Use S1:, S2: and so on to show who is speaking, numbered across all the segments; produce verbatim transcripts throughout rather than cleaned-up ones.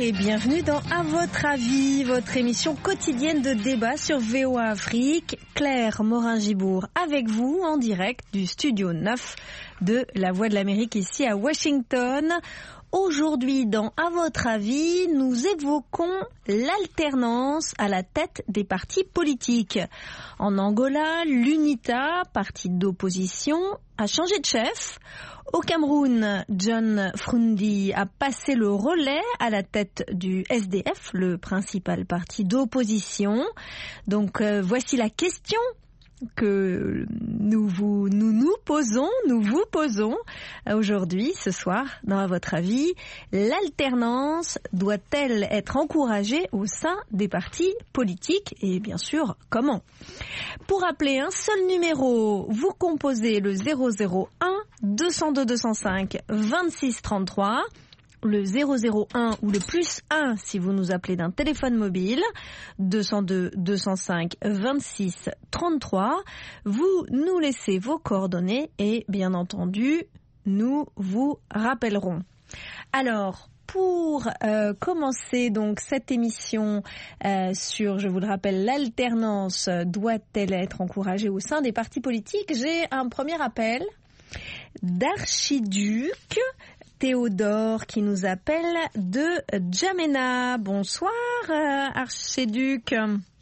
S1: et bienvenue dans À votre avis, votre émission quotidienne de débat sur V O A Afrique. Claire Morin-Gibourg avec vous en direct du studio neuf de La Voix de l'Amérique ici à Washington. Aujourd'hui, dans À votre avis, nous évoquons l'alternance à la tête des partis politiques. En Angola, l'UNITA, parti d'opposition, a changé de chef. Au Cameroun, John Frundi a passé le relais à la tête du S D F, le principal parti d'opposition. Donc euh, voici la question que nous vous, nous nous posons, nous vous posons aujourd'hui, ce soir, dans À votre avis. L'alternance doit-elle être encouragée au sein des partis politiques? Et bien sûr, comment? Pour appeler un seul numéro, vous composez le zéro zéro un deux zéro deux deux zéro cinq vingt-six trente-trois. Le zéro zéro un ou le plus un si vous nous appelez d'un téléphone mobile, deux zéro deux deux zéro cinq vingt-six trente-trois. Vous nous laissez vos coordonnées et bien entendu, nous vous rappellerons. Alors, pour euh, commencer donc cette émission euh, sur, je vous le rappelle, l'alternance doit-elle être encouragée au sein des partis politiques, j'ai un premier appel d'Archiduc Théodore qui nous appelle de Djamena. Bonsoir Archiduc.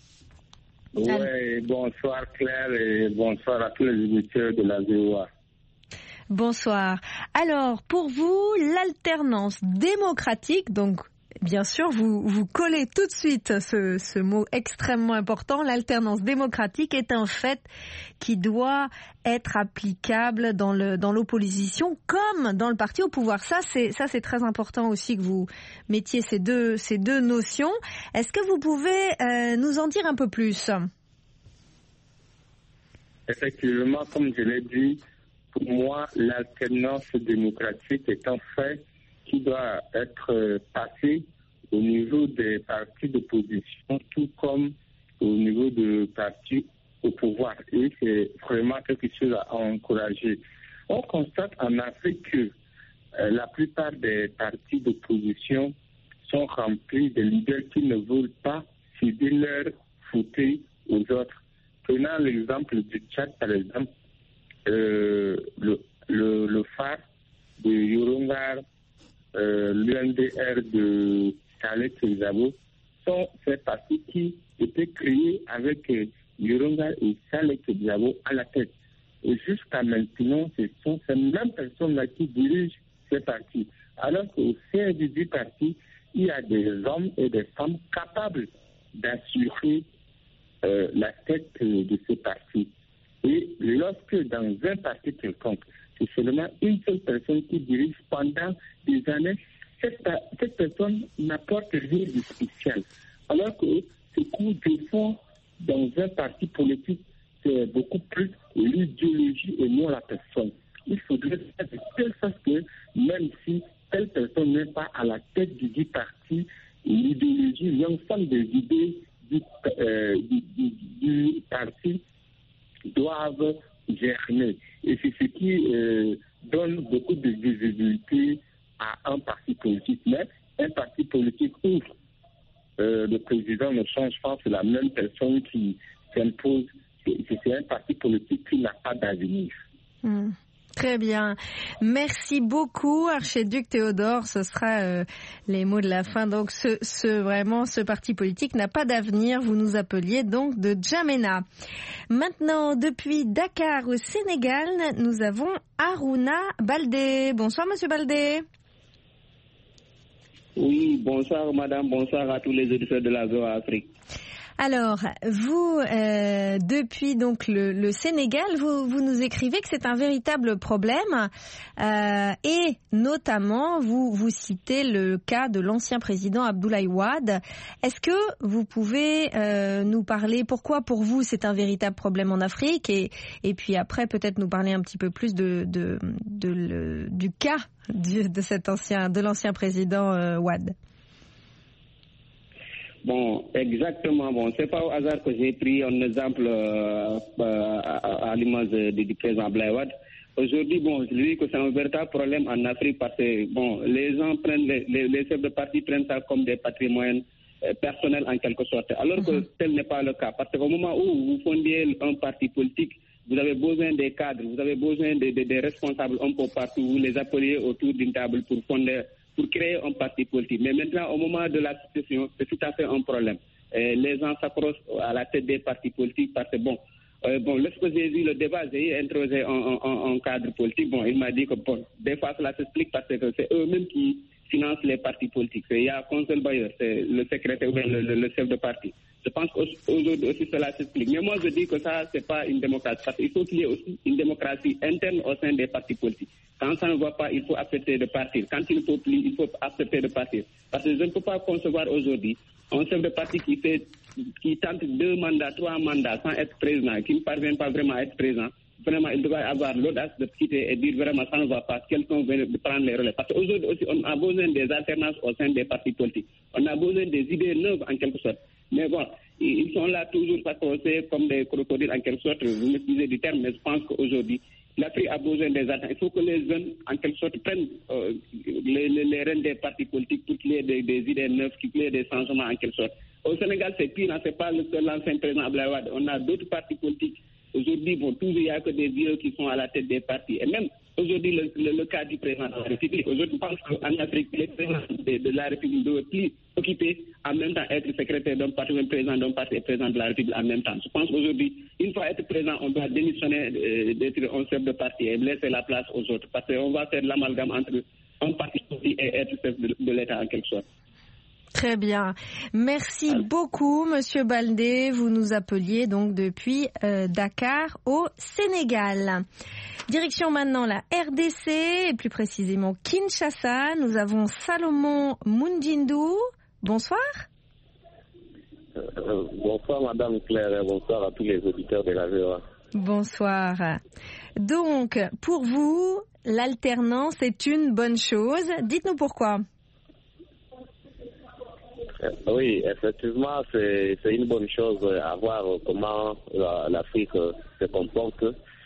S2: Oui, bonsoir Claire et bonsoir à tous les auditeurs de la V O A.
S1: Bonsoir. Alors, pour vous, l'alternance démocratique, donc bien sûr, vous, vous collez tout de suite ce, ce mot extrêmement important, l'alternance démocratique est un fait qui doit être applicable dans le dans l'opposition comme dans le parti au pouvoir. Ça, c'est ça, c'est très important aussi que vous mettiez ces deux ces deux notions. Est-ce que vous pouvez euh, nous en dire un peu plus?
S2: Effectivement, comme je l'ai dit, pour moi, l'alternance démocratique est un fait qui doit être passé au niveau des partis d'opposition, tout comme au niveau des partis au pouvoir. Et c'est vraiment quelque chose à encourager. On constate en Afrique que euh, la plupart des partis d'opposition sont remplis de leaders qui ne veulent pas céder leur fauteuil aux autres. Prenant l'exemple du Tchad, par exemple, euh, le, le, le F A R de Yorongar, euh, l'U N D R de Saleh Kizabo sont ces partis qui étaient créés avec euh, Yorongar et Saleh Kizabo à la tête. Et jusqu'à maintenant, ce sont ces mêmes personnes-là qui dirigent ces partis. Alors qu'au sein du parti, il y a des hommes et des femmes capables d'assurer euh, la tête euh, de ces partis. Et lorsque dans un parti quelconque, c'est seulement une seule personne qui dirige pendant des années, cette, cette personne n'apporte rien de spécial. Alors que ce coup de fond dans un parti politique, c'est beaucoup plus l'idéologie et non la personne. Il faudrait faire de telle sorte que même si telle personne n'est pas à la tête du dit parti, l'idéologie, l'ensemble des idées du, euh, du, du, du parti doivent germer. Et c'est ce qui euh, donne beaucoup de visibilité à un parti politique. Mais un parti politique où euh, le président ne change pas, c'est la même personne qui s'impose. C'est, c'est un parti politique qui n'a pas d'avenir.
S1: Mmh. Très bien. Merci beaucoup, Archiduc Théodore. Ce sera euh, les mots de la fin. Donc, ce, ce vraiment, ce parti politique n'a pas d'avenir. Vous nous appeliez donc de Djamena. Maintenant, depuis Dakar au Sénégal, nous avons Aruna Baldé. Bonsoir, Monsieur Baldé.
S3: Oui, bonsoir, Madame. Bonsoir à tous les auditeurs de la V O A Afrique.
S1: Alors, vous, euh, depuis donc le, le Sénégal, vous, vous nous écrivez que c'est un véritable problème euh, et notamment, vous, vous citez le cas de l'ancien président Abdoulaye Wade. Est-ce que vous pouvez euh, nous parler pourquoi pour vous c'est un véritable problème en Afrique et, et puis après peut-être nous parler un petit peu plus de, de, de, de le, du cas de, de cet ancien, de l'ancien président euh, Wade?
S3: Bon, exactement. Bon, c'est pas au hasard que j'ai pris un exemple euh, euh, à, à l'image du président Abdoulaye Wade. aujourd'hui, bon, je dis que c'est un véritable problème en Afrique parce que, bon, les gens prennent, les, les, les chefs de parti prennent ça comme des patrimoines euh, personnels en quelque sorte, alors mm-hmm. que tel n'est pas le cas. Parce qu'au moment où vous fondez un parti politique, vous avez besoin des cadres, vous avez besoin des, des, des responsables un peu partout, vous les appelez autour d'une table pour fonder, pour créer un parti politique. Mais maintenant, au moment de la succession, c'est tout à fait un problème. Et les gens s'accrochent à la tête des partis politiques parce que, bon, euh, bon lorsque j'ai vu le débat, j'ai introduit un, un, un cadre politique. Bon, il m'a dit que, bon, des fois, cela s'explique parce que c'est eux-mêmes qui financent les partis politiques. Il y a qu'un seul bailleur, c'est le secrétaire ou le, le, le chef de parti. Je pense qu'aujourd'hui aussi cela s'explique. Mais moi, je dis que ça, c'est pas une démocratie. Parce qu'il faut qu'il y ait aussi une démocratie interne au sein des partis politiques. Quand ça ne va pas, il faut accepter de partir. Quand il ne faut plus, il faut accepter de partir. Parce que je ne peux pas concevoir aujourd'hui un chef de parti qui fait, qui tente deux mandats, trois mandats sans être président, qui ne parvient pas vraiment à être président. Vraiment, il devrait avoir l'audace de quitter et dire vraiment ça ne va pas, quelqu'un vient de prendre les relais. Parce qu'aujourd'hui aussi, on a besoin des alternances au sein des partis politiques. On a besoin des idées neuves en quelque sorte. Mais bon, ils sont là toujours s'accrocher comme des crocodiles en quelque sorte. Vous m'excusez du terme, mais je pense qu'aujourd'hui, l'Afrique a besoin des alternances. Il faut que les jeunes, en quelque sorte, prennent euh, les, les, les rênes des partis politiques pour qu'il y ait des, des idées neuves, qu'il y ait des changements en quelque sorte. Au Sénégal, c'est pire, hein, c'est pas le seul ancien président Abdoulaye Wade. On a d'autres partis politiques. Aujourd'hui, bon, toujours il n'y a que des vieux qui sont à la tête des partis. Et même aujourd'hui, le, le, le cas du président de la République. Aujourd'hui, je pense qu'en Afrique, les présidents de, de la République doivent plus occuper en même temps être secrétaire d'un parti, même président d'un parti et président de la République en même temps. Je pense qu'aujourd'hui, une fois être président, on doit démissionner euh, d'être un chef de parti et laisser la place aux autres. Parce qu'on va faire l'amalgame entre un parti politique et être chef de, de l'État en quelque sorte.
S1: Très bien. Merci beaucoup, Monsieur Baldé. Vous nous appeliez donc depuis euh, Dakar au Sénégal. Direction maintenant la R D C et plus précisément Kinshasa. Nous avons Salomon Mundindu. Bonsoir.
S2: Euh, bonsoir Madame Claire et bonsoir à tous les auditeurs de la V O A.
S1: Bonsoir. Donc, pour vous, l'alternance est une bonne chose. Dites-nous pourquoi.
S2: Oui, effectivement, c'est, c'est une bonne chose à voir comment la, l'Afrique se comporte.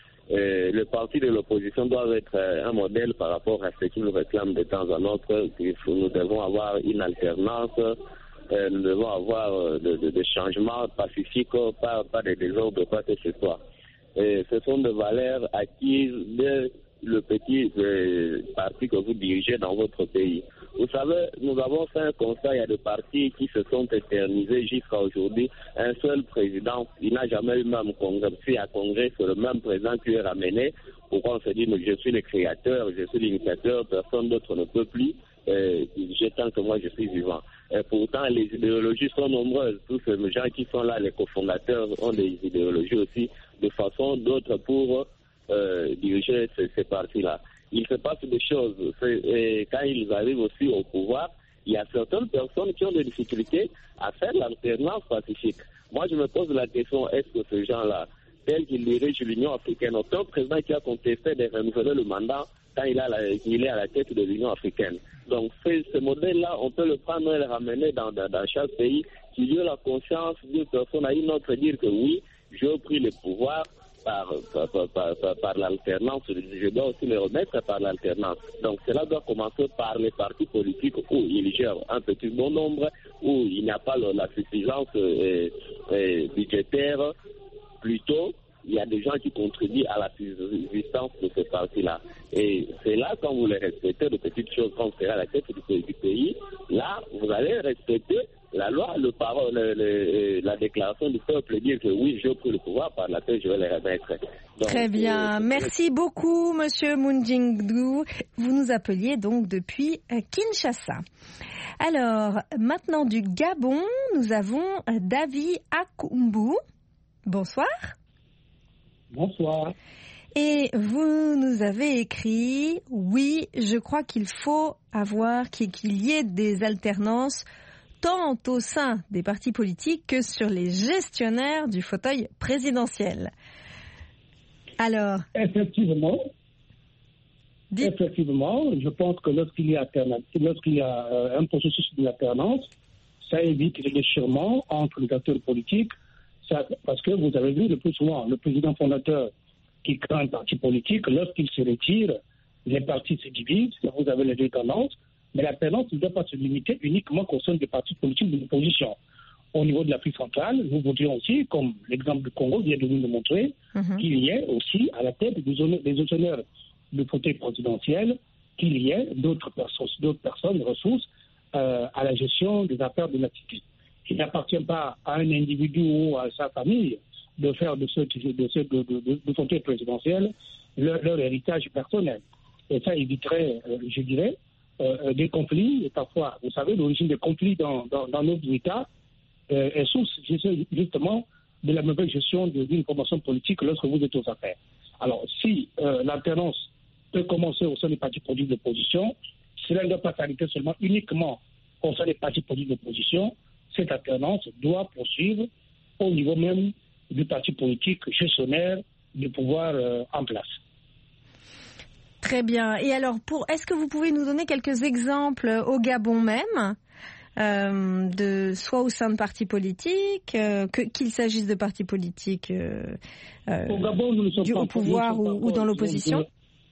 S2: Et le parti de l'opposition doit être un modèle par rapport à ce qu'il réclame de temps en autre. Nous devons avoir une alternance, nous devons avoir des de, de changements pacifiques, pas, pas de désordre, pas que ce soit. Et ce sont des valeurs acquises de le petit euh, parti que vous dirigez dans votre pays. Vous savez, nous avons fait un constat, il y a des partis qui se sont éternisés jusqu'à aujourd'hui. Un seul président, il n'a jamais eu même congrès. Si à congrès, c'est le même président qui est ramené. Pourquoi on se dit, je suis le créateur, je suis l'initiateur, personne d'autre ne peut plus. Euh, j'ai tant que moi je suis vivant. Et pourtant, les idéologies sont nombreuses. Tous ces gens qui sont là, les cofondateurs, ont des idéologies aussi, de façon d'autres pour euh, diriger ces, ces partis-là. Il se passe des choses. Et quand ils arrivent aussi au pouvoir, il y a certaines personnes qui ont des difficultés à faire l'alternance pacifique. Moi, je me pose la question, est-ce que ces gens-là, tels qu'ils dirigent l'Union africaine, aucun président qui a contesté de renouveler le mandat quand il, a la, il est à la tête de l'Union africaine. Donc, ce modèle-là, on peut le prendre et le ramener dans, dans, dans chaque pays, qu'il y ait la conscience d'une personne à une autre, dire que oui, j'ai pris le pouvoir par, par, par, par, par l'alternance, je dois aussi le remettre par l'alternance. Donc, cela doit commencer par les partis politiques où ils gèrent un petit bon nombre, où il n'y a pas la suffisance euh, euh, budgétaire. Plutôt, il y a des gens qui contribuent à la subsistance de ces partis-là. Et c'est là, quand vous les respectez, de petites choses, quand vous serez à la tête du, du pays, là, vous allez respecter la loi, le parole, le, le, la déclaration du peuple, dire que oui, j'ai pris le pouvoir, par la tête, je vais les remettre. Donc,
S1: très bien. Euh, Merci beaucoup, Monsieur Mundindu. Vous nous appeliez donc depuis Kinshasa. Alors, maintenant du Gabon, nous avons David Akumbu. Bonsoir.
S4: Bonsoir.
S1: Et vous nous avez écrit, oui, je crois qu'il faut avoir, qu'il y ait des alternances tant au sein des partis politiques que sur les gestionnaires du fauteuil présidentiel. Alors,
S4: effectivement, dites... effectivement, je pense que lorsqu'il y a, lorsqu'il y a un processus d'alternance, ça évite le déchirement entre les acteurs politiques. Ça, parce que vous avez vu le plus souvent, le président fondateur qui crée un parti politique, lorsqu'il se retire, les partis se divisent, vous avez les deux tendances, mais la tendance ne doit pas se limiter uniquement au sein des partis politiques de l'opposition. Au niveau de l'Afrique centrale, nous voudrions aussi, comme l'exemple du Congo vient de nous le montrer, mm-hmm. qu'il y ait aussi à la tête des honneurs du fauteuil présidentiel, qu'il y ait d'autres personnes, d'autres personnes ressources euh, à la gestion des affaires de la cité. Il n'appartient pas à un individu ou à sa famille de faire de ce, de ce de, de, de, de fauteuil présidentiel leur, leur héritage personnel. Et ça éviterait, euh, je dirais, euh, des conflits. Et parfois, vous savez, l'origine des conflits dans, dans, dans notre État euh, est source justement de la mauvaise gestion d'une formation politique lorsque vous êtes aux affaires. Alors, si euh, l'alternance peut commencer au sein des partis politiques d'opposition, cela ne doit pas s'arrêter seulement uniquement au sein des partis politiques d'opposition. Cette alternance doit poursuivre au niveau même du parti politique gestionnaire du pouvoir euh, en place.
S1: Très bien. Et alors, pour, est-ce que vous pouvez nous donner quelques exemples au Gabon même, euh, de soit au sein de partis politiques, euh, que, qu'il s'agisse de partis politiques euh,
S4: au Gabon, nous ne sommes
S1: du,
S4: pas
S1: au pouvoir ou, ou dans l'opposition?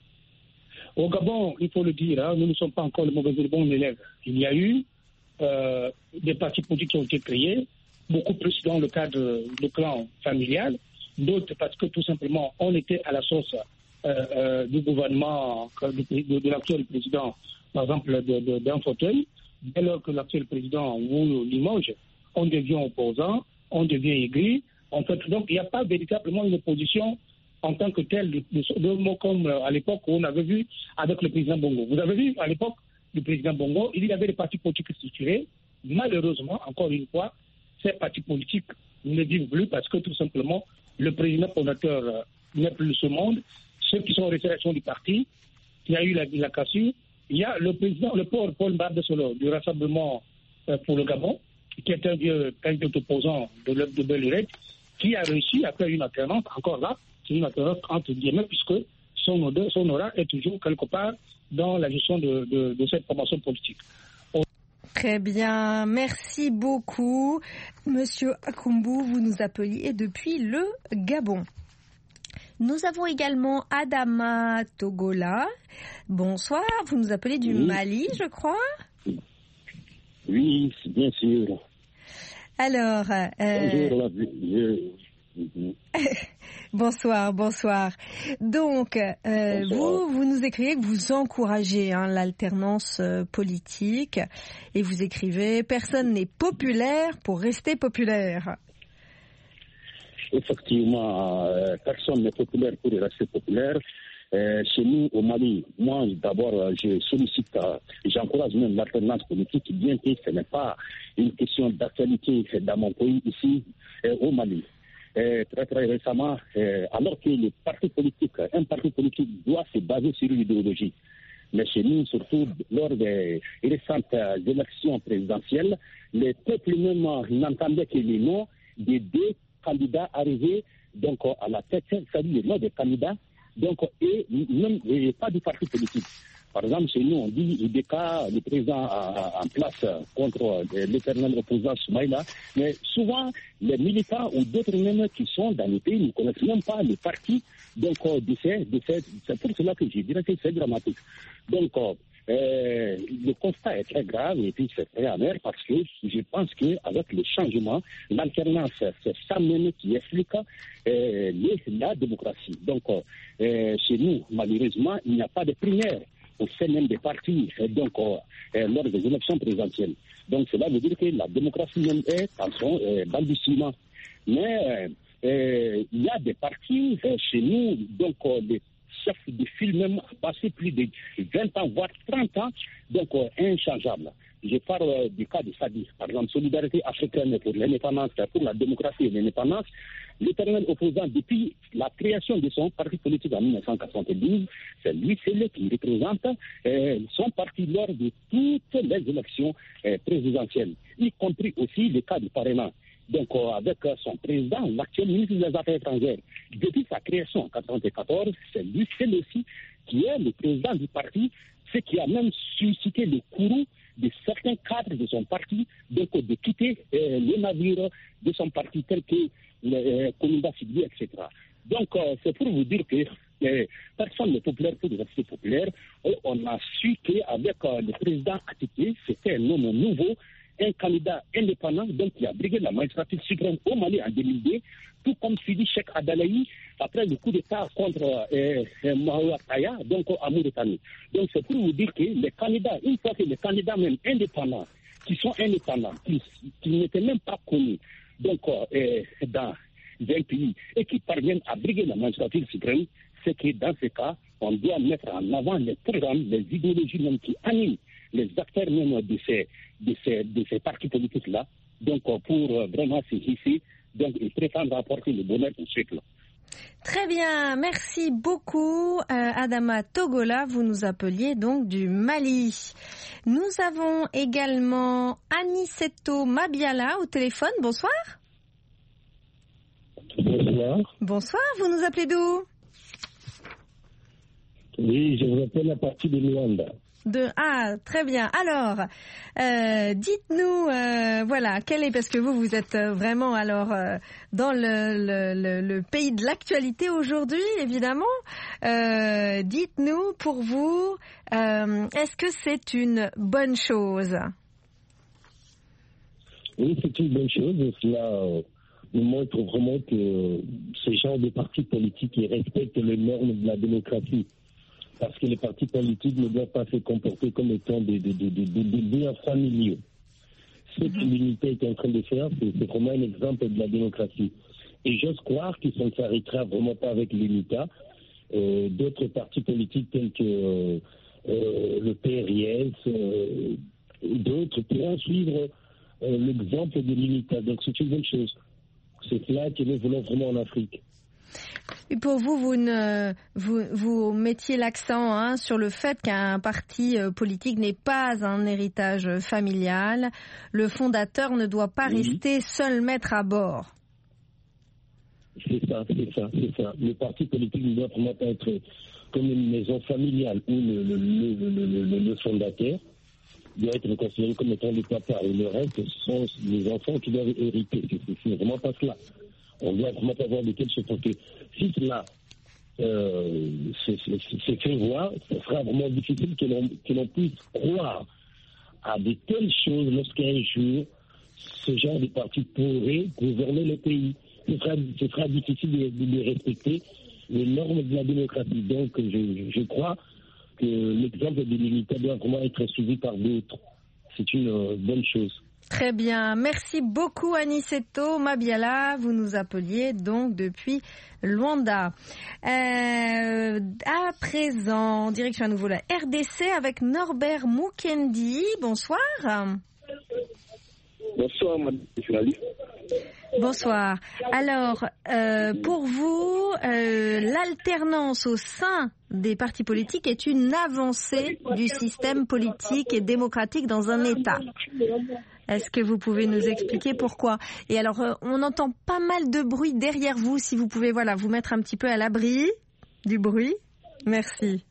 S4: Au Gabon, il faut le dire, hein, nous ne sommes pas encore le mauvais le bon élève. Il y a eu euh, des partis politiques qui ont été créés, beaucoup plus dans le cadre du clan familial, d'autres parce que tout simplement on était à la source euh, euh, du gouvernement de, de, de l'actuel président, par exemple de, de, d'un fauteuil. Dès lors que l'actuel président vous limoge, on devient opposant, on devient aigri. En fait, donc il n'y a pas véritablement une opposition en tant que telle, de, de, de mots comme à l'époque où on avait vu avec le président Bongo. Vous avez vu à l'époque du président Bongo, il y avait des partis politiques structurés. Malheureusement, encore une fois, ces partis politiques ne vivent plus parce que tout simplement, le président fondateur euh, n'est plus de ce monde. Ceux qui sont en résurrection du parti, il y a eu la, la cassure. Il y a le président, le pauvre Paul Mbardesolo du Rassemblement euh, pour le Gabon, qui est un vieux, un vieux opposant de l'œuvre de Bellurette, qui a réussi à faire une alternance, encore là, c'est une alternance entre guillemets, puisque son, odeur, son aura est toujours quelque part dans la gestion de, de, de cette formation politique.
S1: Très bien, merci beaucoup. Monsieur Akumbu, vous nous appeliez depuis le Gabon. Nous avons également Adama Togola. Bonsoir, vous nous appelez du oui. Mali, je crois.
S5: Oui, bien sûr.
S1: Alors... Euh...
S5: Bonjour, je...
S1: bonsoir, bonsoir. Donc, euh, bonsoir. vous, vous nous écrivez que vous encouragez hein, l'alternance euh, politique et vous écrivez « Personne n'est populaire pour rester populaire ».
S5: Effectivement, euh, personne n'est populaire pour rester populaire. Euh, chez nous, au Mali, moi, d'abord, je sollicite, euh, j'encourage même l'alternance politique, bien que ce n'est pas une question d'actualité dans mon pays, ici, euh, au Mali. Euh, très très récemment, euh, alors que le parti politique, un parti politique doit se baser sur l'idéologie. Mais chez nous, surtout lors des récentes euh, élections présidentielles, les peuples même n'entendaient que les noms des deux candidats arrivés donc à la tête, c'est-à-dire les noms des candidats, donc et même et pas du parti politique. Par exemple, chez nous, on dit I B K, le président en place contre l'éternel opposant Soumaïla, mais souvent, les militants ou d'autres même qui sont dans le pays ne connaissent même pas les partis. Donc, de ces, de ces, c'est pour cela que je dirais que c'est dramatique. Donc, euh, le constat est très grave et puis c'est très amer parce que je pense qu'avec le changement, l'alternance, c'est ça même qui explique euh, la démocratie. Donc, euh, chez nous, malheureusement, il n'y a pas de primaire au sein même des partis, donc euh, lors des élections présidentielles. Donc cela veut dire que la démocratie même est en son euh, balbutiement. Mais euh, il y a des partis euh, chez nous, donc euh, les chefs de file même ont passé plus de vingt ans, voire trente ans, donc euh, inchangeables. Je parle euh, du cas de Sadi, par exemple, Solidarité africaine pour l'indépendance, pour la démocratie et l'indépendance. L'éternel opposant, depuis la création de son parti politique en mille neuf cent quatre-vingt-douze, c'est lui seul qui représente euh, son parti lors de toutes les élections euh, présidentielles, y compris aussi le cas du parrainage. Donc, euh, avec euh, son président, l'actuel ministre des Affaires étrangères, depuis sa création en mille neuf cent quatre-vingt-quatorze, c'est lui seul aussi qui est le président du parti, ce qui a même suscité le courroux de certains cadres de son parti, donc de quitter euh, les navires de son parti tels que euh, Kolumba Sidibé, et cetera. Donc, euh, c'est pour vous dire que euh, personne n'est populaire pour rester populaire. Et on a su qu'avec euh, le président Atiké, c'était un homme nouveau, un candidat indépendant, donc qui a brigué la magistrature suprême au Mali en deux mille deux, tout comme Sidi Cheikh Adalaï, après le coup d'État contre euh, euh, Mahoua Kaya, donc à Mauritanie. Donc c'est pour vous dire que les candidats, une fois que les candidats même indépendants, qui sont indépendants, qui, qui n'étaient même pas connus, donc euh, dans un pays, et qui parviennent à briguer la magistrature suprême, c'est que dans ce cas, on doit mettre en avant les programmes, les idéologies même qui animent les acteurs même de ces, de ces, de ces partis politiques-là, donc pour euh, vraiment se hisser, donc ils prétendent apporter le bonheur au siècle.
S1: Très bien, merci beaucoup euh, Adama Togola, vous nous appeliez donc du Mali. Nous avons également Aniceto Mabiala au téléphone, bonsoir.
S6: Bonsoir.
S1: Bonsoir, vous nous appelez d'où?
S6: Oui, je vous appelle à partir de Luanda.
S1: De ah très bien. Alors, euh, dites-nous euh, voilà quel est parce que vous vous êtes vraiment alors euh, dans le, le, le, le pays de l'actualité aujourd'hui évidemment. Euh, dites-nous pour vous euh, est-ce que c'est une bonne chose?
S6: Oui, c'est une bonne chose. Cela euh, nous montre vraiment que ce genre de partis politiques qui respectent les normes de la démocratie. Parce que les partis politiques ne doivent pas se comporter comme étant des, des, des, des, des, des biens familiaux. Ce que l'unité est en train de faire, c'est, c'est vraiment un exemple de la démocratie. Et j'ose croire qu'ils ne s'arrêtera vraiment pas avec l'UNITA. Euh, d'autres partis politiques tels que euh, euh, le P R I S, euh, d'autres pourront suivre euh, l'exemple de l'UNITA. Donc c'est une bonne chose. C'est cela que nous voulons vraiment en Afrique.
S1: Et pour vous, vous, ne, vous, vous mettiez l'accent hein, sur le fait qu'un parti politique n'est pas un héritage familial. Le fondateur ne doit pas oui. rester seul maître à bord.
S6: C'est ça, c'est ça, c'est ça. Le parti politique ne doit vraiment pas être comme une maison familiale où le, le, le, le, le, le fondateur doit être considéré comme étant le papa. Et le reste, ce sont les enfants qui doivent hériter. C'est, c'est vraiment pas cela. On doit vraiment avoir de telles choses parce que si cela euh, s'est fait voir, ce sera vraiment difficile que l'on, que l'on puisse croire à de telles choses lorsqu'un jour ce genre de parti pourrait gouverner le pays. Ce sera, ce sera difficile de, de, de respecter les normes de la démocratie. Donc je, je crois que l'exemple de l'unité doit vraiment être suivi par d'autres. C'est une euh, bonne chose.
S1: Très bien. Merci beaucoup Aniceto Mabiala. Vous nous appeliez donc depuis Luanda. Euh, à présent, direction à nouveau la R D C avec Norbert Mukendi. Bonsoir.
S3: Bonsoir, madame la journaliste.
S1: Bonsoir. Alors, euh, pour vous, euh, l'alternance au sein des partis politiques est une avancée du système politique et démocratique dans un État. Est-ce que vous pouvez nous expliquer pourquoi? Et alors, euh, on entend pas mal de bruit derrière vous. Si vous pouvez, voilà, vous mettre un petit peu à l'abri du bruit. Merci.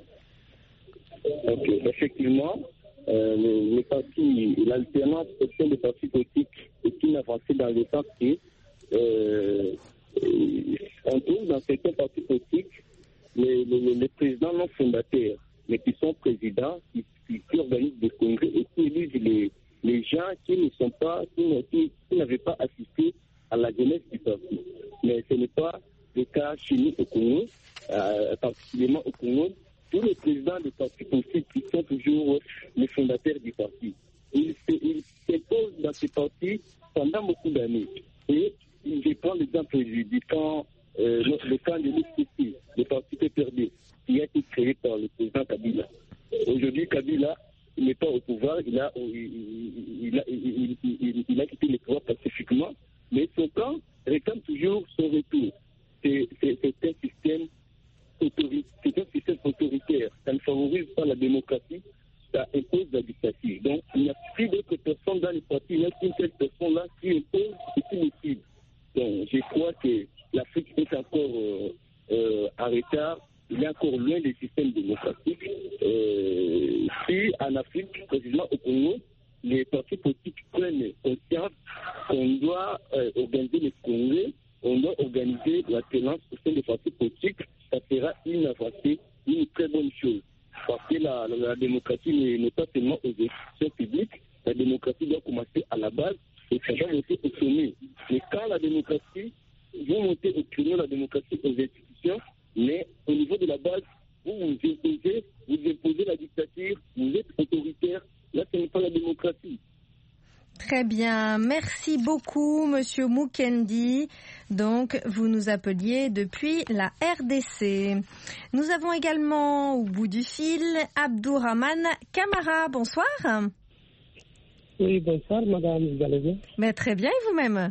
S3: Ok, effectivement, euh, le, le parti, l'alternance au sein des partis politiques est une avancée dans le sens que euh, on trouve dans certains partis politiques les, les, les présidents non fondateurs, mais qui sont présidents, qui, qui, qui organisent des congrès et qui élisent les les gens qui ne sont pas, qui, qui, qui n'avaient pas assisté à la jeunesse du parti. Mais ce n'est pas le cas chez nous au Congo, euh, particulièrement au Congo. Tous les présidents des partis politiques qui sont toujours les fondateurs du parti. Ils, ils s'imposent dans ces partis pendant beaucoup d'années. Et je prends l'exemple du camp, euh, le camp de l'U C C, le parti P P R D, qui a été créé par le président Kabila. Aujourd'hui, Kabila il n'est pas au pouvoir, il a, il, il, a, il, il, il a quitté le pouvoir pacifiquement, mais son camp réclame toujours son retour. C'est, c'est, c'est, un système autoritaire, c'est un système autoritaire. Ça ne favorise pas la démocratie, ça impose la dictature. Donc, il n'y a plus d'autres personnes dans les partis, il n'y a qu'une seule personne là qui impose et qui décide. Donc, je crois que l'Afrique est encore euh, euh, en retard. Il est encore loin des systèmes démocratiques. Euh, si en Afrique, précisément au Congo, les partis politiques prennent conscience qu'on doit euh, organiser les congrès
S5: on doit organiser la tenance au sein des partis politiques. Ça sera une avancée, une très bonne chose. Parce que la, la, la démocratie n'est pas seulement aux institutions publiques, la démocratie doit commencer à la base et ça doit monter au sommet. Mais quand la démocratie, vous montez au créneau la démocratie aux institutions, mais au niveau de la base, vous vous imposez, vous imposez la dictature, vous êtes autoritaire, là ce n'est pas la démocratie.
S1: Très bien, merci beaucoup Monsieur Mukendi. Donc vous nous appeliez depuis la R D C. Nous avons également au bout du fil Abdourahmane Kamara. Bonsoir.
S7: Oui, bonsoir madame, vous allez bien?
S1: Mais très bien, et vous-même?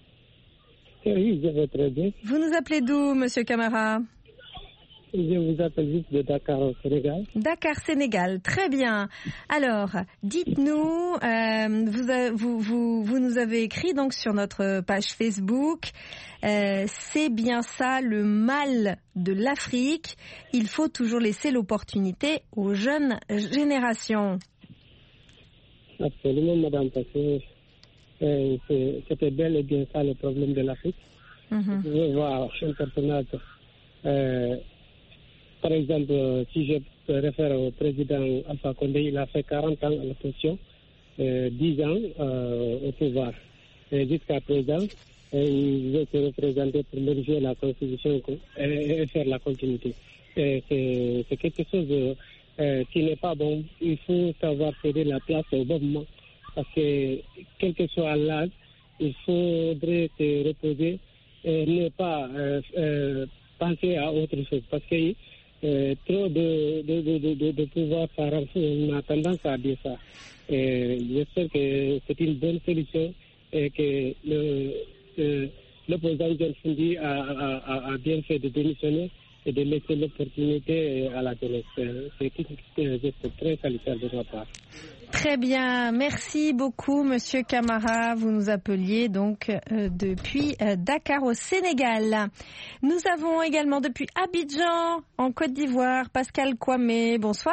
S7: Oui, je vais très bien.
S1: Vous nous appelez d'où, Monsieur Kamara?
S7: Je vous appelle juste de Dakar au Sénégal.
S1: Dakar, Sénégal, très bien. Alors, dites-nous, euh, vous, vous, vous, vous nous avez écrit donc sur notre page Facebook, euh, c'est bien ça le mal de l'Afrique. Il faut toujours laisser l'opportunité aux jeunes générations.
S7: Absolument, madame, parce que euh, c'était bel et bien ça le problème de l'Afrique. Mm-hmm. Vous pouvez voir un personnage... Euh, Par exemple, si je me réfère au président Alpha Condé, il a fait quarante ans à l'opposition, euh, dix ans euh, au pouvoir. Et jusqu'à présent, il veut se représenter pour modifier la Constitution et, et faire la continuité. Et c'est, c'est quelque chose euh, qui n'est pas bon. Il faut savoir céder la place au bon moment. Parce que, quel que soit l'âge, il faudrait se reposer et ne pas euh, euh, penser à autre chose. Parce que Euh, trop de, de, de, de, de pouvoir, ça, on a tendance à dire ça. Et j'espère que c'est une bonne solution et que le, le, le président John Fundi a, a, a bien fait de démissionner et de laisser l'opportunité à la jeunesse. C'est un geste très salutaire de ma part.
S1: Très bien, merci beaucoup Monsieur Kamara. Vous nous appeliez donc euh, depuis euh, Dakar au Sénégal. Nous avons également depuis Abidjan en Côte d'Ivoire Pascal Kwame. Bonsoir.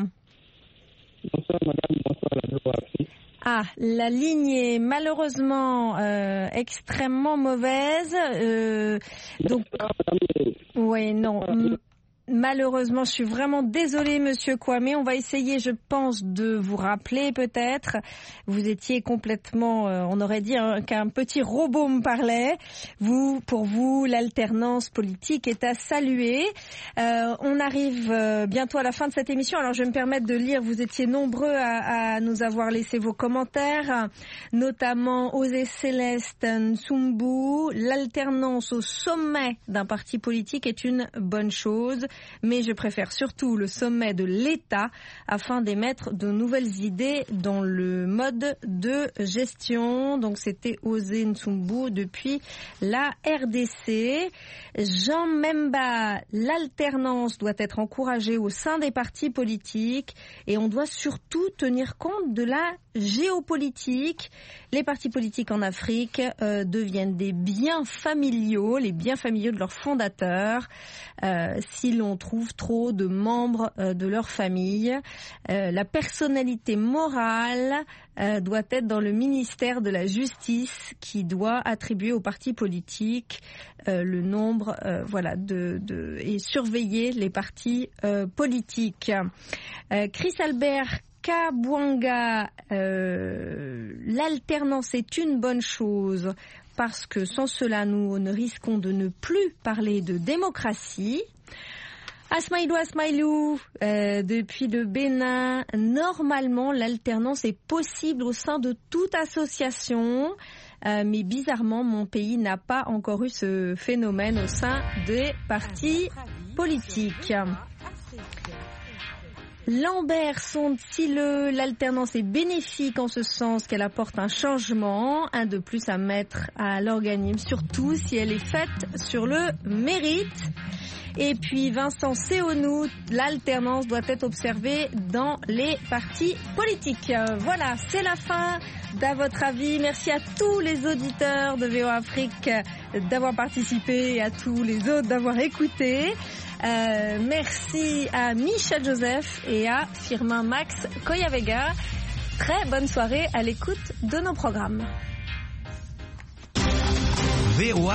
S7: Bonsoir madame, bonsoir à vous.
S1: Ah, la ligne est malheureusement euh, extrêmement mauvaise. Euh, donc, oui, non. M- Malheureusement, je suis vraiment désolée, Monsieur Kwame. On va essayer, je pense, de vous rappeler peut-être. Vous étiez complètement, euh, on aurait dit hein, qu'un petit robot me parlait. Vous, pour vous, l'alternance politique est à saluer. Euh, on arrive euh, bientôt à la fin de cette émission. Alors, je vais me permettre de lire. Vous étiez nombreux à, à nous avoir laissé vos commentaires, notamment Osé Céleste Nsumbu. L'alternance au sommet d'un parti politique est une bonne chose. Mais je préfère surtout le sommet de l'État afin d'émettre de nouvelles idées dans le mode de gestion. Donc c'était Osé Nsumbu depuis la R D C. Jean Memba, l'alternance doit être encouragée au sein des partis politiques et on doit surtout tenir compte de la géopolitique. Les partis politiques en Afrique euh, deviennent des biens familiaux, les biens familiaux de leurs fondateurs, euh, si l'on trouve trop de membres euh, de leur famille. Euh, la personnalité morale euh, doit être dans le ministère de la Justice qui doit attribuer aux partis politiques euh, le nombre, euh, voilà, de, de et surveiller les partis euh, politiques. Euh, Chris Albert Kabwanga, euh, l'alternance est une bonne chose parce que sans cela, nous ne risquons de ne plus parler de démocratie. Asmaïlou, Asmaïlou, euh, depuis le Bénin, normalement, l'alternance est possible au sein de toute association, euh, mais bizarrement, mon pays n'a pas encore eu ce phénomène au sein des partis politiques. Lambert Sontileux, l'alternance est bénéfique en ce sens qu'elle apporte un changement, un de plus à mettre à l'organisme, surtout si elle est faite sur le mérite. Et puis Vincent Séonou, l'alternance doit être observée dans les partis politiques. Voilà, c'est la fin d'À votre avis. Merci à tous les auditeurs de V O A Afrique d'avoir participé et à tous les autres d'avoir écouté. Euh, merci à Michel Joseph et à Firmin Max Koyavega. Très bonne soirée à l'écoute de nos programmes. V O A